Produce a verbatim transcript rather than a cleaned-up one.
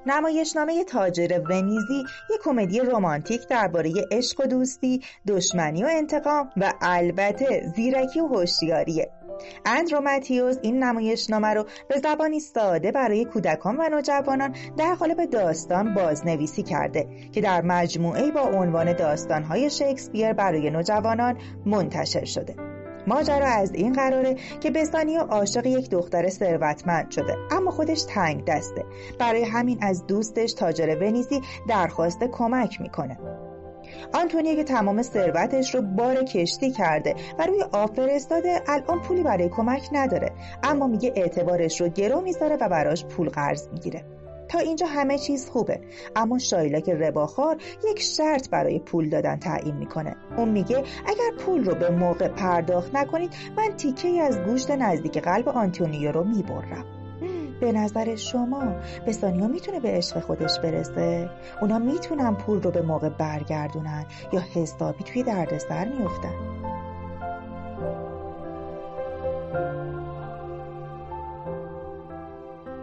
نمایشنامه تاجر ونیزی یک کمدی رمانتیک درباره عشق و دوستی، دشمنی و انتقام و البته زیرکی و هوشیاریه. اندرو ماتیوس این نمایشنامه رو به زبانی ساده برای کودکان و نوجوانان در قالب داستان بازنویسی کرده که در مجموعه‌ای با عنوان داستان‌های شکسپیر برای نوجوانان منتشر شده. ماجرا از این قراره که بسانیو عاشق یک دختر ثروتمند شده، اما خودش تنگ دسته. برای همین از دوستش تاجر ونیزی درخواست کمک میکنه. آنتونیو که تمام ثروتش رو بار کشتی کرده و روی آب فرستاده، الان پولی برای کمک نداره، اما میگه اعتبارش رو گرو میذاره و براش پول قرض میگیره. تا اینجا همه چیز خوبه، اما شایلاک رباخوار یک شرط برای پول دادن تعیین میکنه. اون میگه اگر پول رو به موقع پرداخت نکنید، من تیکه‌ای از گوشت نزدیک قلب آنتونیو رو میبرم. به نظر شما بسانیو میتونه به عشق خودش برسه؟ اونا میتونن پول رو به موقع برگردونن یا حسابی توی دردسر میافتن؟